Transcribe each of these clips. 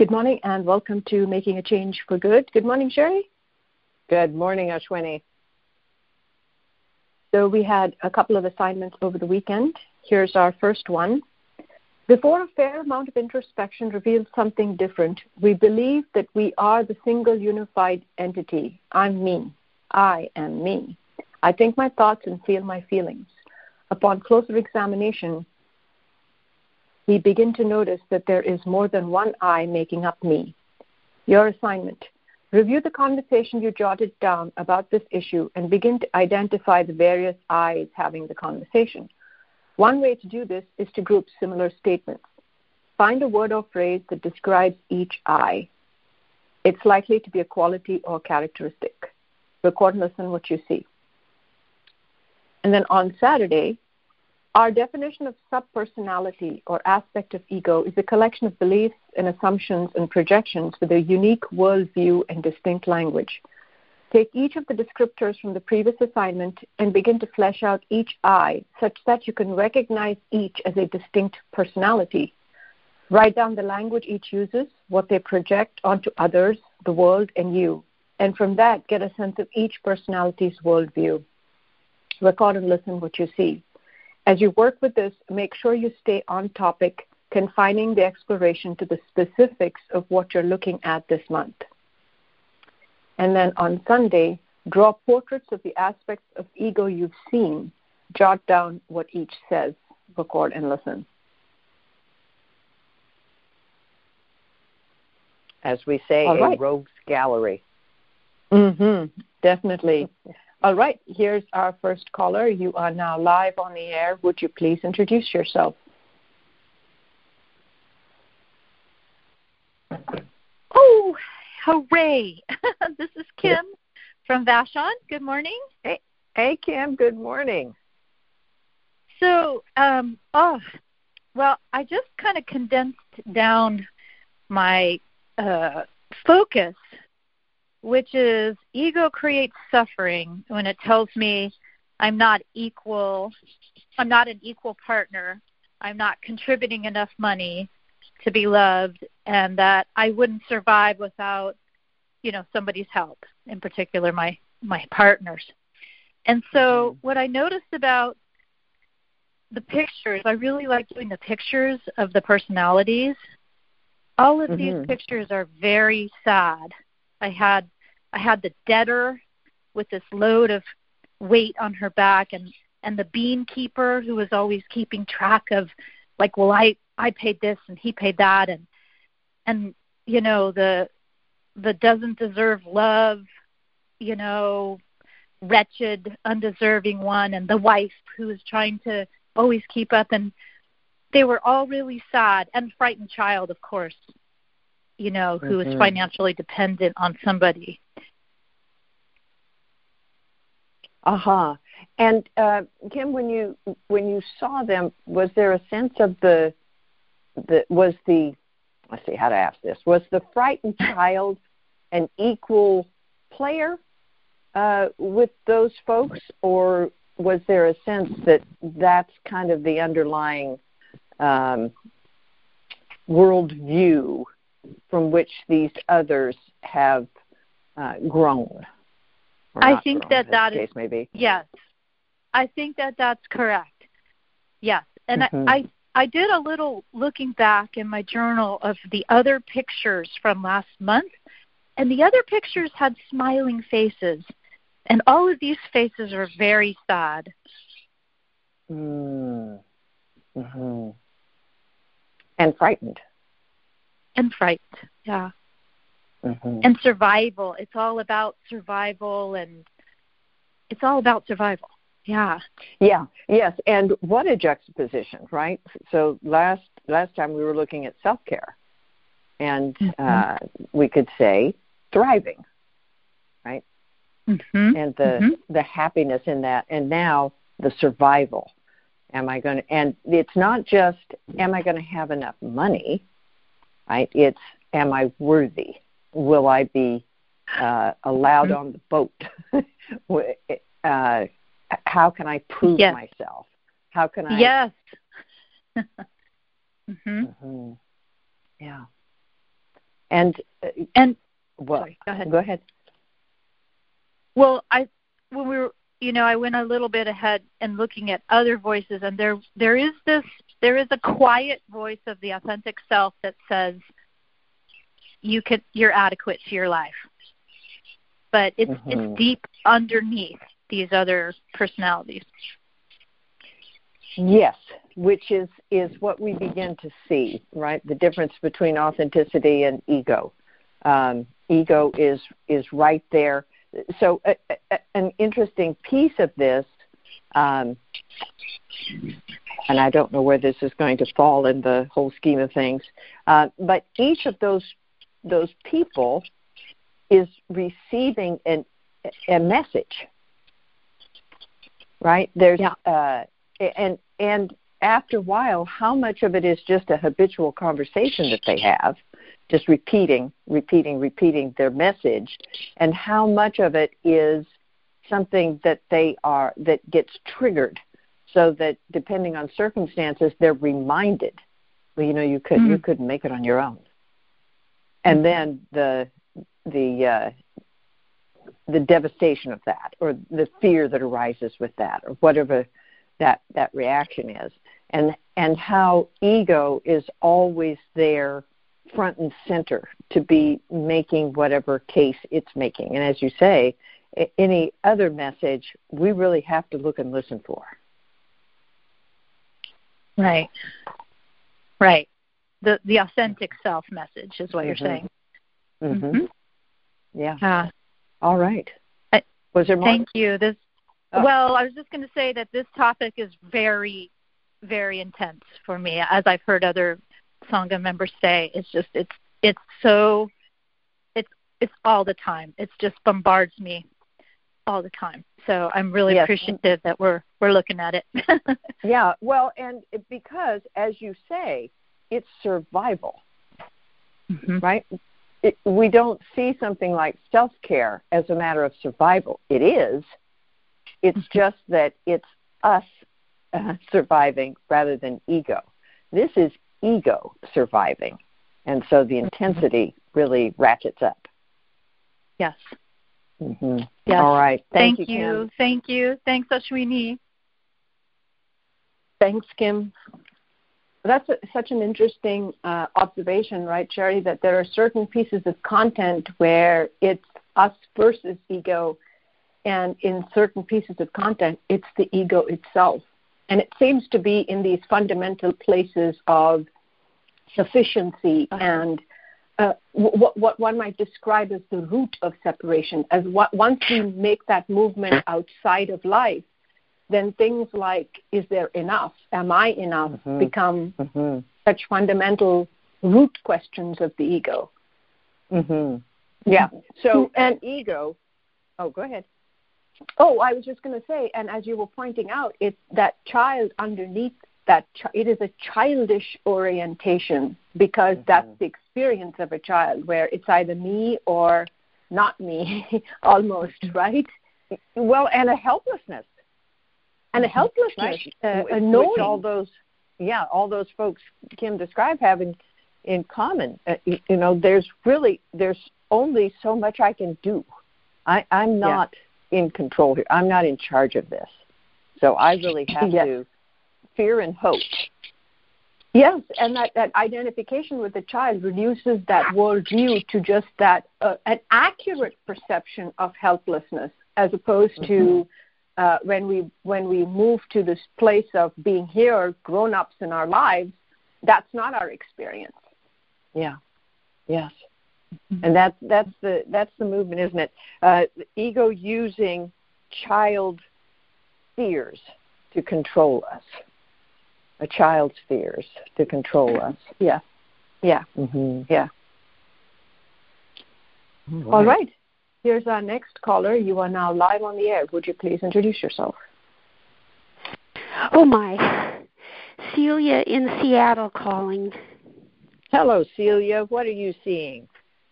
Good morning and welcome to Making a Change for Good. Good morning, Sherry. Good morning, Ashwini. So we had a couple of assignments over the weekend. Here's our first one. Before a fair amount of introspection reveals something different, we believe that we are the single unified entity. I'm me. I am me. I think my thoughts and feel my feelings. Upon closer examination, we begin to notice that there is more than one I making up me. Your assignment. Review the conversation you jotted down about this issue and begin to identify the various I's having the conversation. One way to do this is to group similar statements. Find a word or phrase that describes each I. It's likely to be a quality or characteristic. Record and listen what you see. And then on Saturday, our definition of subpersonality or aspect of ego is a collection of beliefs and assumptions and projections with a unique worldview and distinct language. Take each of the descriptors from the previous assignment and begin to flesh out each I such that you can recognize each as a distinct personality. Write down the language each uses, what they project onto others, the world, and you. And from that, get a sense of each personality's worldview. Record and listen what you see. As you work with this, make sure you stay on topic, confining the exploration to the specifics of what you're looking at this month. And then on Sunday, draw portraits of the aspects of ego you've seen. Jot down what each says. Record and listen. As we say, a rogues gallery. Definitely. All right, here's our first caller. You are now live on the air. Would you please introduce yourself? Oh, hooray. This is Kim from Vashon. Good morning. Hey, Kim, good morning. So, I just kind of condensed down my focus, which is ego creates suffering when it tells me I'm not an equal partner, I'm not contributing enough money to be loved, and that I wouldn't survive without, somebody's help, in particular my partners. And so what I noticed about the pictures, I really like doing the pictures of the personalities. All of these pictures are very sad. I had the debtor with this load of weight on her back, and the bean keeper who was always keeping track of, I paid this and he paid that, and the doesn't deserve love, wretched, undeserving one, and the wife who is trying to always keep up, and they were all really sad, and frightened child, of course, who is financially dependent on somebody. And Kim, when you saw them, was there a sense of was the frightened child an equal player with those folks, or was there a sense that that's kind of the underlying worldview from which these others have grown? I think that is, maybe. Yes. I think that that's correct. Yes. And I did a little looking back in my journal of the other pictures from last month, and the other pictures had smiling faces, and all of these faces are very sad. And frightened. And frightened, yeah. And survival. It's all about survival, and it's all about survival. Yeah. Yeah. Yes. And what a juxtaposition, right? So last time we were looking at self-care, and we could say thriving, right? And the happiness in that, and now the survival. And it's not just, am I going to have enough money, right? It's, am I worthy? Will I be allowed on the boat? How can I prove myself? How can I? Yes. Yeah. And well, sorry, go ahead. Go ahead. Well, I went a little bit ahead and looking at other voices, and there is a quiet voice of the authentic self that says you're adequate to your life, but it's deep underneath these other personalities. Yes, which is what we begin to see, right? The difference between authenticity and ego. Ego is right there. So an interesting piece of this, and I don't know where this is going to fall in the whole scheme of things, but each of those people is receiving a message, right? There's and after a while, how much of it is just a habitual conversation that they have, just repeating their message, and how much of it is something that that gets triggered, so that depending on circumstances, they're reminded, well, you couldn't make it on your own, and then the devastation of that, or the fear that arises with that, or whatever that reaction is, and how ego is always there front and center to be making whatever case it's making. And as you say, any other message we really have to look and listen for. Right. The authentic self message is what you're saying. Mm-hmm. Yeah. All right. Was there more? Thank you. Well, I was just going to say that this topic is very, very intense for me, as I've heard other Sangha members say. It's all the time. It just bombards me all the time. So I'm really appreciative that we're looking at it. Yeah, well, and because, as you say, it's survival, right? We don't see something like self-care as a matter of survival. It is. It's just that it's us surviving rather than ego. This is ego surviving, and so the intensity really ratchets up. Yes. Yes. All right. Thank you, Kim. Thank you. Thanks, Ashwini. Thanks, Kim. That's such an interesting observation, right, Sherry, that there are certain pieces of content where it's us versus ego, and in certain pieces of content, it's the ego itself. And it seems to be in these fundamental places of sufficiency and what one might describe as the root of separation. As once we make that movement outside of life, then things like, is there enough? Am I enough? Become such fundamental root questions of the ego. Yeah. So, and ego, go ahead. Oh, I was just going to say, and as you were pointing out, it's that child underneath that. It is a childish orientation, because that's the experience of a child, where it's either me or not me, almost, right? Well, and a helplessness. And a helplessness, right? A knowing. Which all those folks Kim described have in common. There's only so much I can do. I'm not in control here. I'm not in charge of this. So I really have to fear and hope. Yes, and that identification with the child reduces that worldview to just that an accurate perception of helplessness, as opposed to when we move to this place of being here, grown-ups in our lives. That's not our experience. Yeah. Yes. And that's the movement, isn't it? The ego using child fears to control us. A child's fears to control us. Yeah. Yeah. Yeah. All right. Here's our next caller. You are now live on the air. Would you please introduce yourself? Oh, my. Celia in Seattle calling. Hello, Celia. What are you seeing?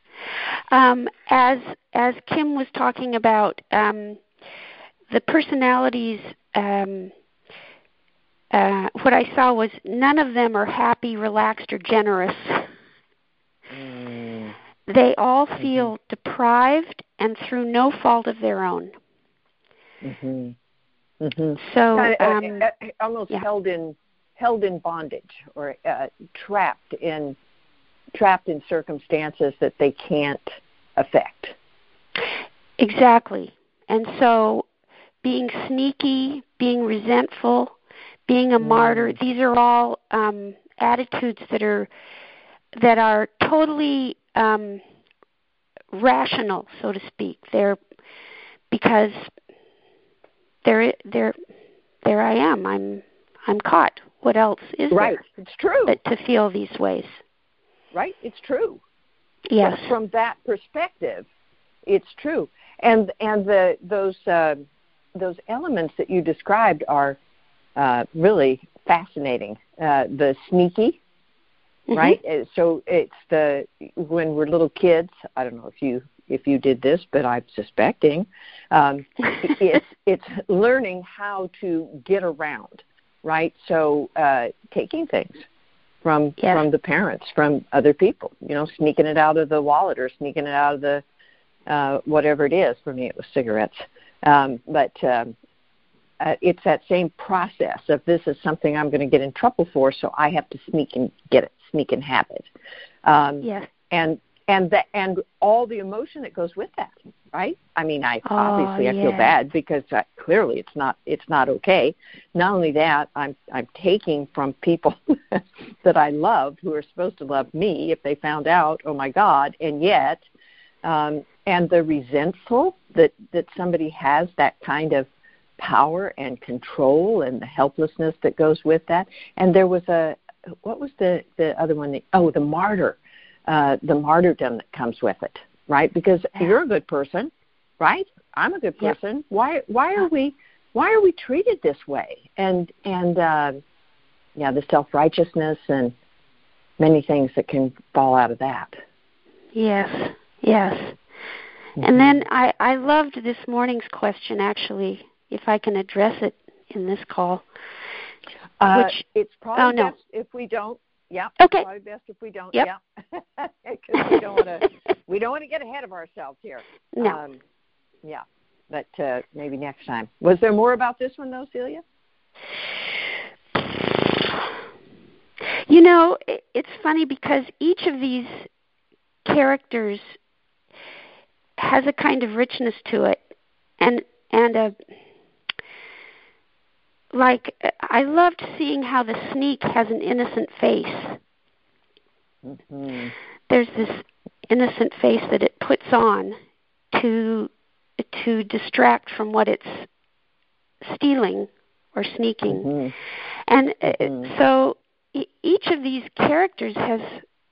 As Kim was talking about, the personalities, what I saw was none of them are happy, relaxed, or generous. they all feel deprived and through no fault of their own. So kind of, almost held in bondage, or trapped in circumstances that they can't affect. Exactly. And so being sneaky, being resentful, being a martyr, these are all attitudes that are totally rational, so to speak. Because there I am. I'm caught. What else is right. there? It's true. But to feel these ways. Right. It's true. Yes. But from that perspective, it's true. And those elements that you described are really fascinating. The sneaky, right? So it's when we're little kids. I don't know if you did this, but I'm suspecting it's learning how to get around, right? So taking things from the parents, from other people, sneaking it out of the wallet or sneaking it out of the whatever it is. For me, it was cigarettes. But it's that same process of, this is something I'm going to get in trouble for, so I have to sneak and have it. Yes. And all the emotion that goes with that, right? I mean, I feel bad because clearly it's not okay. Not only that, I'm taking from people that I love, who are supposed to love me. If they found out, oh my God! And yet, and the resentful that somebody has that kind of power and control, and the helplessness that goes with that. And there was what was the other one? The martyr. The martyrdom that comes with it, right? Because you're a good person, right? I'm a good person. Yep. Why are we treated this way? And the self-righteousness and many things that can fall out of that. Yes. And then I loved this morning's question, actually, if I can address it in this call. It's probably best if we don't. Yeah. Okay. Probably best if we don't. Yep. Yeah. Because we don't want to get ahead of ourselves here. No. Yeah. But maybe next time. Was there more about this one though, Celia? It's funny because each of these characters has a kind of richness to it, and I loved seeing how the sneak has an innocent face. There's this innocent face that it puts on to distract from what it's stealing or sneaking. And so each of these characters has,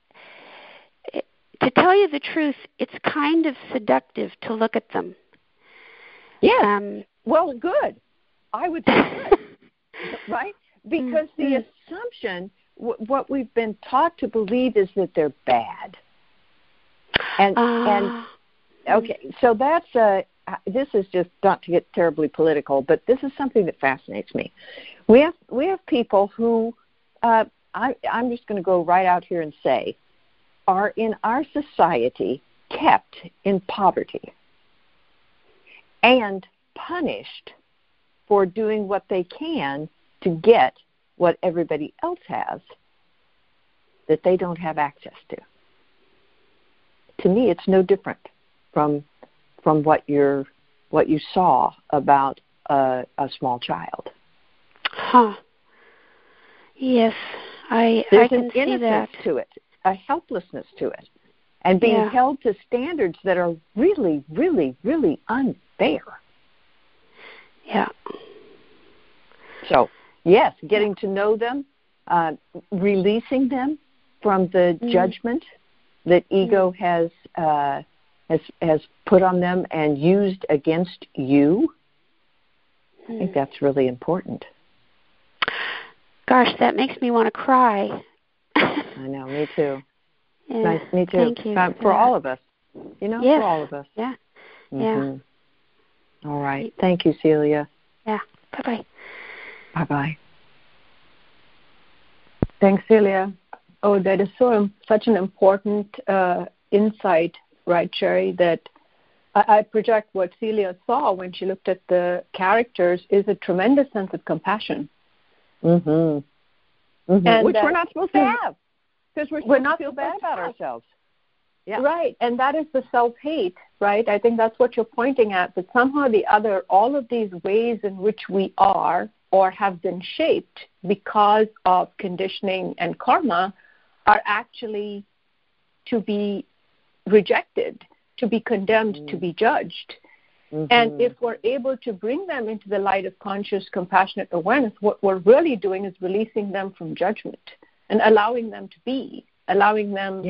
to tell you the truth, it's kind of seductive to look at them. Yeah. Well, good. I would say good. Right? Because the assumption, what we've been taught to believe, is that they're bad. And okay, so that's this is just not to get terribly political, but this is something that fascinates me. We have people who I'm just going to go right out here and say are in our society kept in poverty and punished for doing what they can to get what everybody else has that they don't have access to. To me, it's no different from what you saw about a small child. Huh. Yes, I can see that. There's an innocence to it, a helplessness to it, and being held to standards that are really, really, really unfair. Yeah. So, yes, getting to know them, releasing them from the judgment that ego has put on them and used against you. I think that's really important. Gosh, that makes me want to cry. I know, me too. Yeah, nice, me too. Thank you. For all of us, yes. for all of us. Yeah. Yeah. All right. Thank you, Celia. Yeah. Bye-bye. Bye-bye. Thanks, Celia. Oh, that is such an important insight, right, Sherry, that I project what Celia saw when she looked at the characters is a tremendous sense of compassion. Mm-hmm. Mm-hmm. Which we're not supposed to have, because we're not feel bad about ourselves. Yeah. Right, and that is the self-hate, right? I think that's what you're pointing at, that somehow or the other, all of these ways in which we are or have been shaped because of conditioning and karma are actually to be rejected, to be condemned, to be judged. And if we're able to bring them into the light of conscious, compassionate awareness, what we're really doing is releasing them from judgment and allowing them to be, allowing them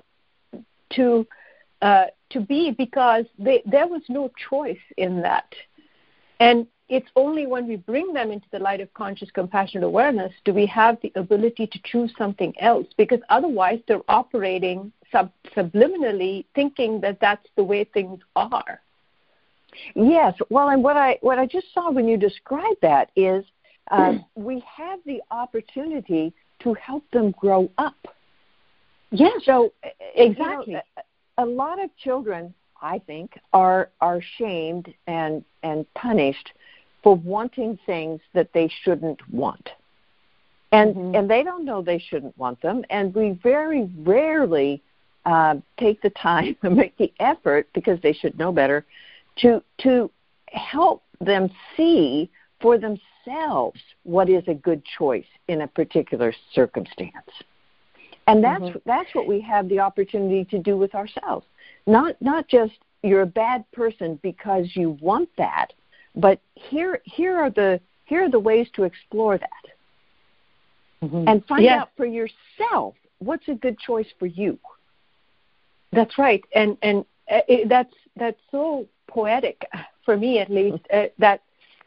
to be, because there was no choice in that. And it's only when we bring them into the light of conscious, compassionate awareness do we have the ability to choose something else, because otherwise they're operating subliminally, thinking that that's the way things are. Yes. Well, and what I just saw when you described that is we have the opportunity to help them grow up. Yes. So exactly. You know, a lot of children, I think, are shamed and punished for wanting things that they shouldn't want. And they don't know they shouldn't want them, and we very rarely take the time and make the effort, because they should know better, to help them see for themselves what is a good choice in a particular circumstance. And that's what we have the opportunity to do with ourselves. Not just you're a bad person because you want that, but here are the ways to explore that. And find out for yourself what's a good choice for you. That's right, and that's so poetic for me, at least. That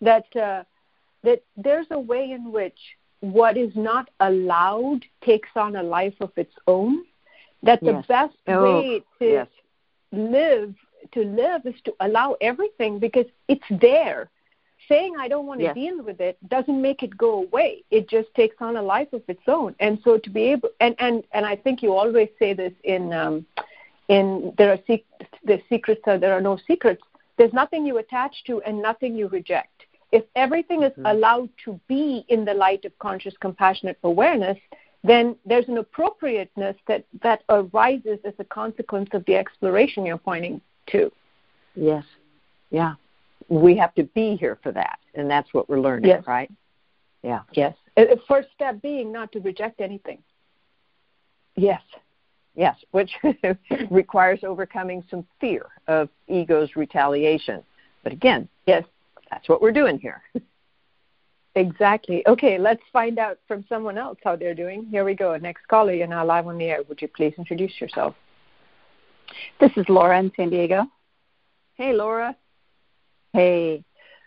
there's a way in which what is not allowed takes on a life of its own. That the best way to live is to allow everything, because it's there. Saying I don't want to deal with it doesn't make it go away. It just takes on a life of its own. And so to be able, and I think you always say this in there are the secrets, there are no secrets. There's nothing you attach to and nothing you reject. If everything is allowed to be in the light of conscious, compassionate awareness, then there's an appropriateness that arises as a consequence of the exploration you're pointing to. Yes. Yeah. We have to be here for that, and that's what we're learning, right? Yeah. Yes. The first step being not to reject anything. Yes. Yes, which requires overcoming some fear of ego's retaliation. But again, that's what we're doing here. Exactly. Okay, let's find out from someone else how they're doing. Here we go. Next caller, you're now live on the air. Would you please introduce yourself? This is Laura in San Diego. Hey, Laura. Hey.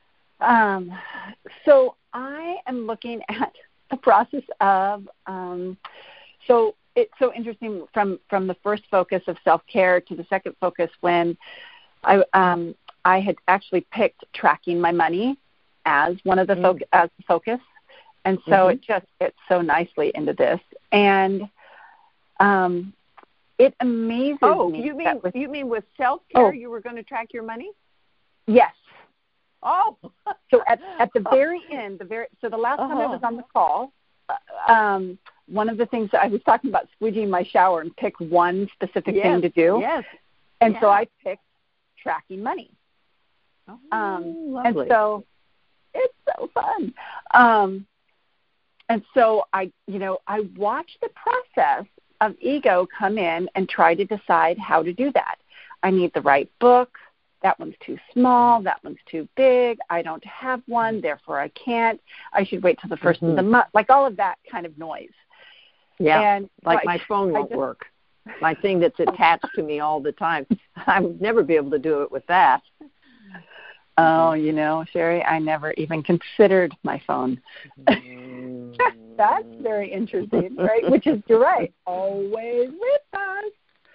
So I am looking at the process of so it's so interesting from the first focus of self-care to the second focus, when I had actually picked tracking my money as one of the focus, and so it just fits so nicely into this. And it amazes me. You mean with self-care you were going to track your money? Yes. Oh. So at the very end, so the last time I was on the call, one of the things that I was talking about, squeegeeing my shower and pick one specific thing to do. Yes. And so I picked tracking money. Lovely. And so it's so fun. And so I watched the process of ego come in and try to decide how to do that. I need the right book. That one's too small. That one's too big. I don't have one, therefore I can't. I should wait till the first of the month. Like all of that kind of noise. Yeah, and like my phone won't work. My thing that's attached to me all the time. I would never be able to do it with that. Oh, Sherry, I never even considered my phone. That's very interesting, right? Which is, you're right, always with us.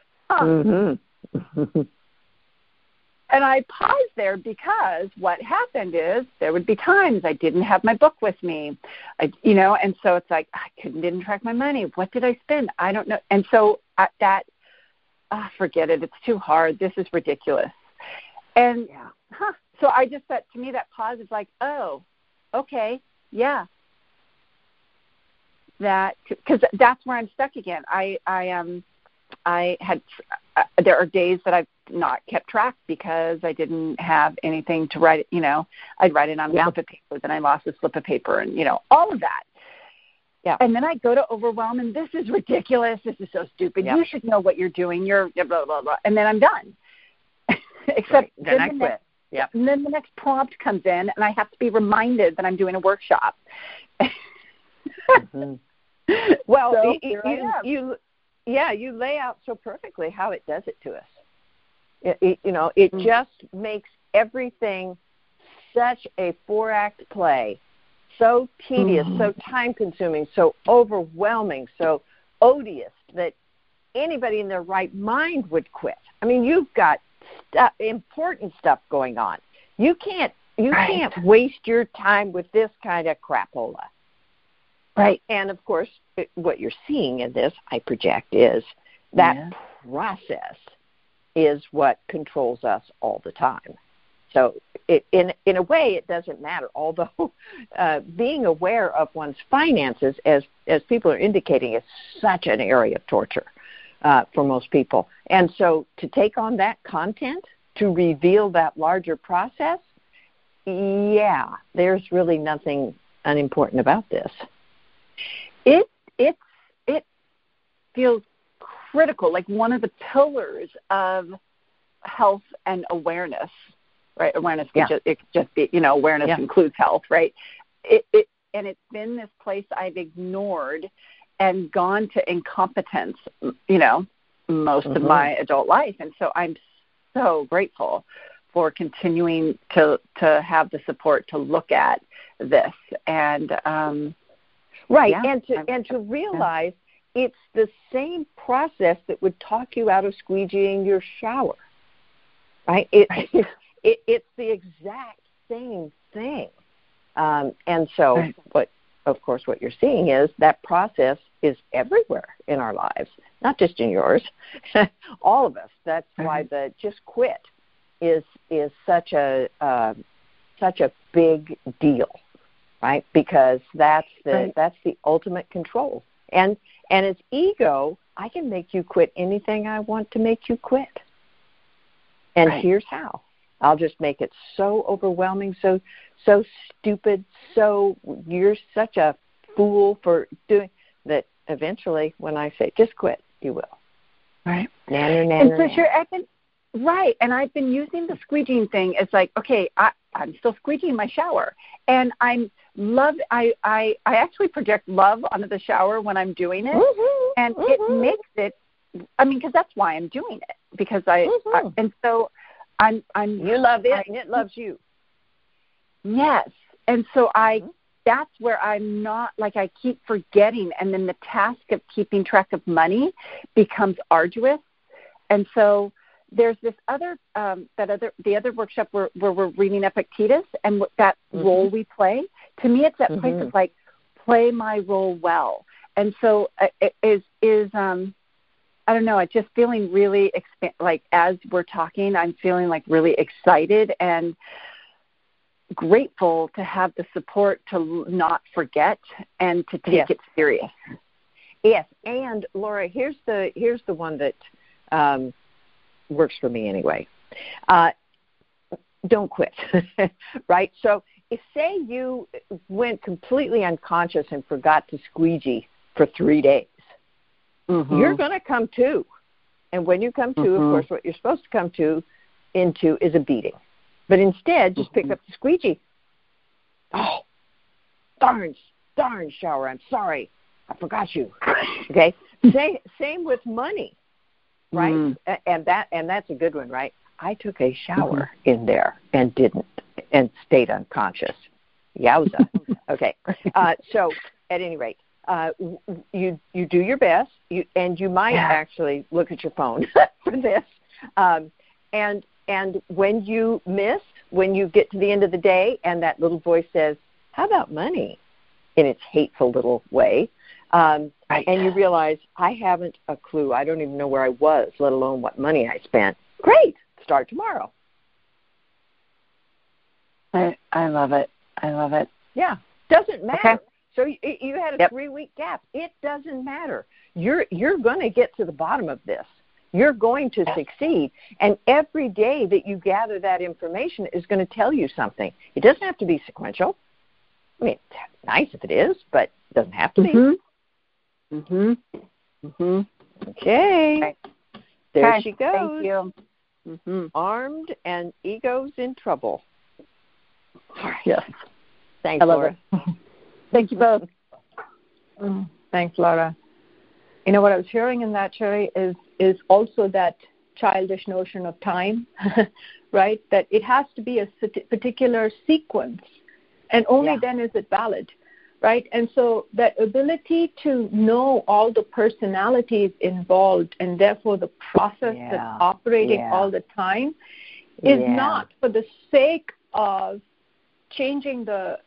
And I paused there because what happened is there would be times I didn't have my book with me, and so it's like I didn't track my money. What did I spend? I don't know. And so that forget it. It's too hard. This is ridiculous. And so I just thought, to me, that pause is like, oh, okay, yeah. That, because that's where I'm stuck again. I had there are days that I've not kept track because I didn't have anything to write. I'd write it on a slip of paper, then I lost a slip of paper, and all of that. Yeah. And then I go to overwhelm, and this is ridiculous. This is so stupid. Yeah. You should know what you're doing. You're blah blah blah, and then I'm done. Except then I quit. Yeah. And then the next prompt comes in, and I have to be reminded that I'm doing a workshop. Mm-hmm. Well, so you lay out so perfectly how it does it to us. It just makes everything such a 4-act play, so tedious, so time-consuming, so overwhelming, so odious that anybody in their right mind would quit. I mean, you've got important stuff going on. You can't waste your time with this kind of crapola. Right. And, of course, what you're seeing in this, I project, is that process is what controls us all the time. So in a way, it doesn't matter, although being aware of one's finances, as people are indicating, is such an area of torture for most people. And so to take on that content, to reveal that larger process, there's really nothing unimportant about this. It feels critical, like one of the pillars of health and awareness, right? Awareness could just be, awareness includes health, right? And it's been this place I've ignored and gone to incompetence, most of my adult life. And so I'm so grateful for continuing to have the support to look at this and and to realize it's the same process that would talk you out of squeegeeing your shower, right? It's the exact same thing. And so what you're seeing is that process is everywhere in our lives, not just in yours, all of us. That's why the just quit is such a big deal, right? Because that's the ultimate control. And as ego, I can make you quit anything I want to make you quit. And here's how. I'll just make it so overwhelming, so stupid, so you're such a fool for doing that. Eventually, when I say just quit, you will. Right. Nanner. And so and I've been using the squeegeeing thing. It's like, okay, I'm still squeegeeing in my shower, and I actually project love onto the shower when I'm doing it, and it makes it. I mean, because that's why I'm doing it, because and so I'm. You love it, and it loves you. Yes, and so that's where I'm not, like, I keep forgetting, and then the task of keeping track of money becomes arduous. And so there's this other, the other workshop where we're reading Epictetus, and that role we play. To me, it's that place of, like, play my role well. And so it is I don't know, it's just feeling really, like, as we're talking, I'm feeling, like, really excited and grateful to have the support to not forget and to take it serious. Yes, and Laura, here's the one that works for me anyway. Don't quit, right? So if, say, you went completely unconscious and forgot to squeegee for 3 days, you're going to come to. And when you come to, of course, what you're supposed to come into is a beating. But instead, just pick up the squeegee. Oh, darn shower, I'm sorry. I forgot you. Okay? Same with money, right? And that's a good one, right? I took a shower in there and stayed unconscious. Yowza. Okay. So at any rate, you do your best, and you might actually look at your phone for this. And when you miss, when you get to the end of the day and that little voice says, how about money, in its hateful little way, Right. And you realize, I haven't a clue. I don't even know where I was, let alone what money I spent. Great. Start tomorrow. I love it. I love it. Yeah. Doesn't matter. Okay. So you had a 3-week gap. It doesn't matter. You're going to get to the bottom of this. You're going to succeed. And every day that you gather that information is going to tell you something. It doesn't have to be sequential. I mean, it's nice if it is, but it doesn't have to be. Okay. There she goes. Thank you. Armed and ego's in trouble. All right. Yes. Thanks, Laura. Thank you both. Thanks, Laura. You know what I was hearing in that, Sherry, is also that childish notion of time, right? That it has to be a particular sequence, and only then is it valid, right? And so that ability to know all the personalities involved and therefore the process that's operating all the time is not for the sake of changing the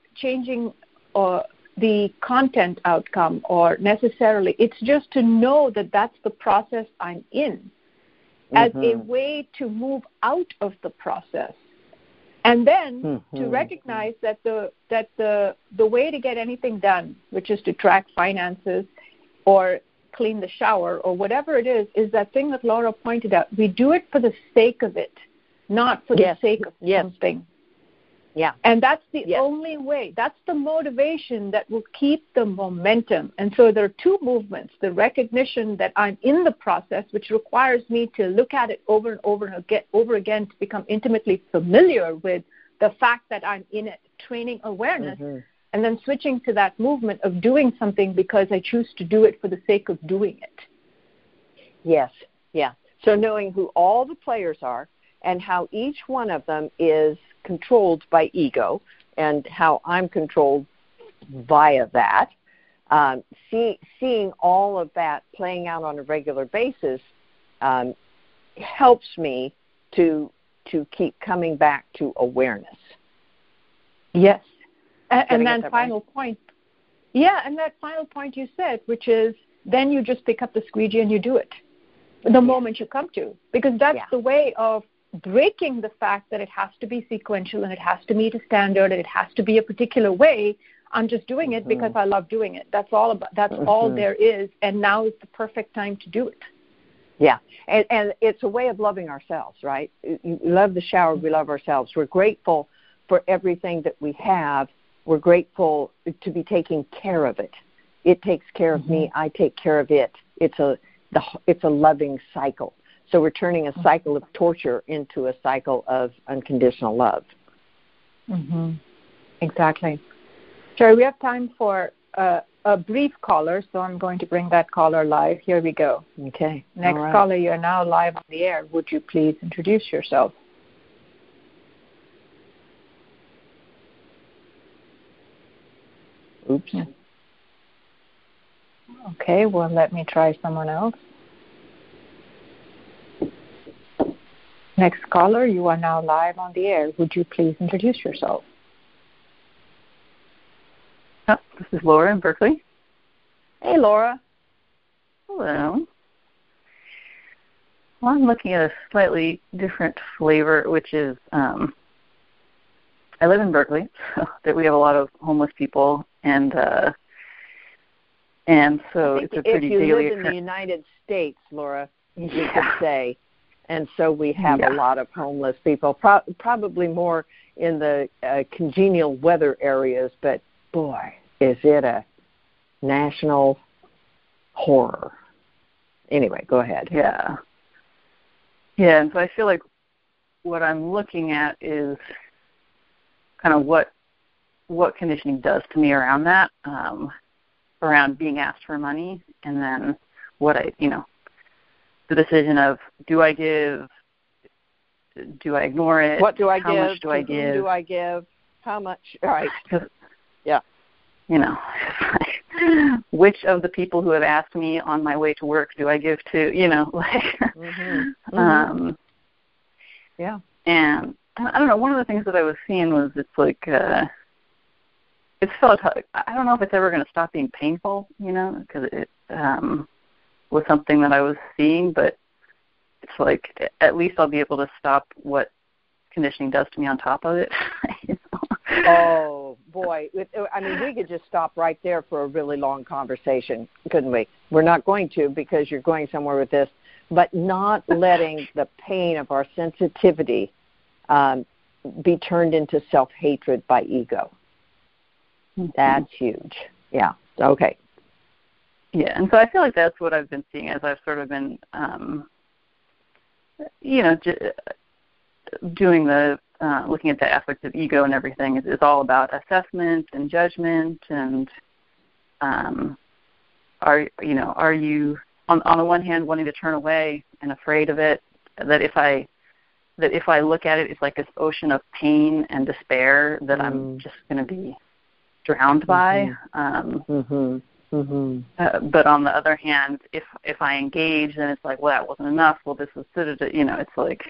content outcome or necessarily. It's just to know that that's the process I'm in as a way to move out of the process. And then to recognize that the way to get anything done, which is to track finances or clean the shower or whatever it is that thing that Laura pointed out. We do it for the sake of it, not for the sake of something. Yeah. And that's the only way. That's the motivation that will keep the momentum. And so there are two movements: the recognition that I'm in the process, which requires me to look at it over and over again to become intimately familiar with the fact that I'm in it, training awareness, and then switching to that movement of doing something because I choose to do it for the sake of doing it. Yes. Yeah. So knowing who all the players are and how each one of them is controlled by ego and how I'm controlled via that, seeing all of that playing out on a regular basis helps me to keep coming back to awareness. Yes. And then final point. Yeah, and that final point you said, which is then you just pick up the squeegee and you do it the moment you come to, because that's the way of breaking the fact that it has to be sequential and it has to meet a standard and it has to be a particular way. I'm just doing it because I love doing it. That's all all there is, and now is the perfect time to do it. Yeah, and it's a way of loving ourselves, right? You love the shower, we love ourselves. We're grateful for everything that we have. We're grateful to be taking care of it. It takes care of me, I take care of it. It's a loving cycle. So we're turning a cycle of torture into a cycle of unconditional love. Exactly. Sherry, we have time for a brief caller, so I'm going to bring that caller live. Here we go. Okay. Next caller, you are now live on the air. Would you please introduce yourself? Oops. Okay, well, let me try someone else. Next caller, you are now live on the air. Would you please introduce yourself? This is Laura in Berkeley. Hey, Laura. Hello. Well, I'm looking at a slightly different flavor, which is I live in Berkeley, so that we have a lot of homeless people, and so it's a pretty daily occurrence. If you live in the United States, Laura, you could say. And so we have a lot of homeless people, probably more in the congenial weather areas, but boy, is it a national horror. Anyway, go ahead. Yeah, and so I feel like what I'm looking at is kind of what conditioning does to me around that, around being asked for money, and then what the decision of do I give, do I ignore it, what do I how give, much do I give, whom do I give, how much, right, yeah. Which of the people who have asked me on my way to work do I give to, Yeah. And I don't know, one of the things that I was seeing was it's like it's felt, I don't know if it's ever going to stop being painful, because it was something that I was seeing, but it's like at least I'll be able to stop what conditioning does to me on top of it. Oh, boy. I mean, we could just stop right there for a really long conversation, couldn't we? We're not going to, because you're going somewhere with this, but not letting the pain of our sensitivity be turned into self-hatred by ego. Mm-hmm. That's huge. Yeah. Okay. Yeah, and so I feel like that's what I've been seeing as I've sort of been, doing the looking at the aspects of ego and everything. It's all about assessment and judgment, and are you on the one hand wanting to turn away and afraid of it, that if I look at it, it's like this ocean of pain and despair that I'm just going to be drowned by. But on the other hand, if I engage, then it's like, well, that wasn't enough. Well, this was, it's like,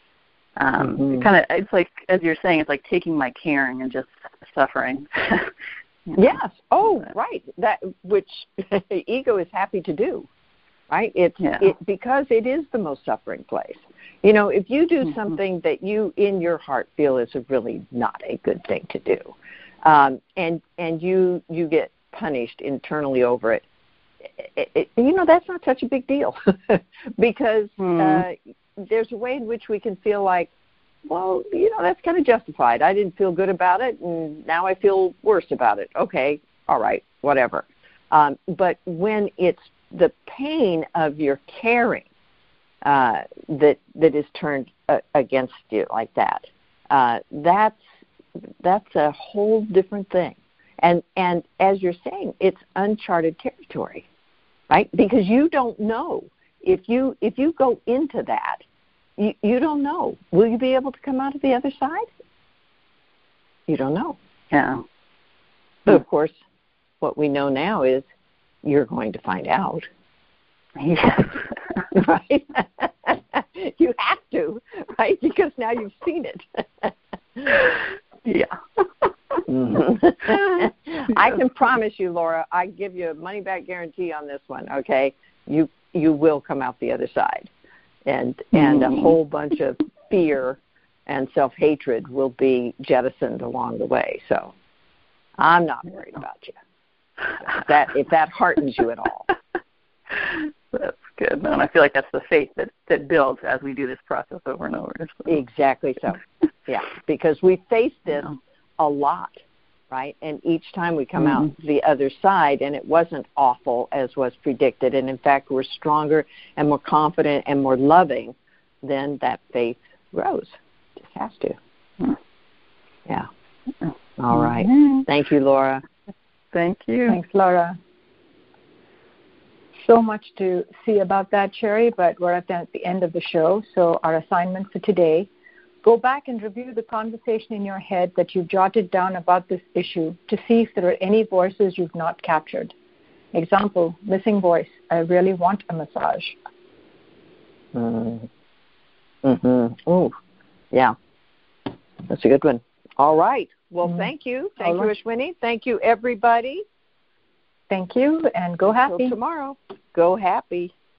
it's like, as you're saying, it's like taking my caring and just suffering. Yes. Oh, right. That which ego is happy to do, right? Because it is the most suffering place. If you do something that you in your heart feel is really not a good thing to do, and you get punished internally over it, that's not such a big deal because there's a way in which we can feel like, well, that's kind of justified. I didn't feel good about it, and now I feel worse about it. Okay, all right, whatever. But when it's the pain of your caring that is turned against you like that, that's a whole different thing. And as you're saying, it's uncharted territory, right? Because you don't know. If you go into that, you don't know. Will you be able to come out of the other side? You don't know. Yeah. But of course, what we know now is you're going to find out. Yes. Right? You have to, right? Because now you've seen it. Yeah. I can promise you, Laura, I give you a money-back guarantee on this one, okay? You will come out the other side. And a whole bunch of fear and self-hatred will be jettisoned along the way. So I'm not worried about you. If that heartens you at all. That's good. And I feel like that's the faith that builds as we do this process over and over. So. Exactly so. Yeah, because we face this a lot, right? And each time we come out the other side, and it wasn't awful as was predicted, and in fact we're stronger and more confident and more loving, then that faith grows. It just has to. Yeah. All right. Thank you, Laura. Thank you. Thanks, Laura. So much to see about that, Sherry, but we're at the end of the show. So our assignment for today, go back and review the conversation in your head that you've jotted down about this issue to see if there are any voices you've not captured. Example, missing voice, I really want a massage. Oh, yeah. That's a good one. All right. Well, thank you. Thank you, Ashwini. Thank you, everybody. Thank you, and go happy. Until tomorrow. Go happy.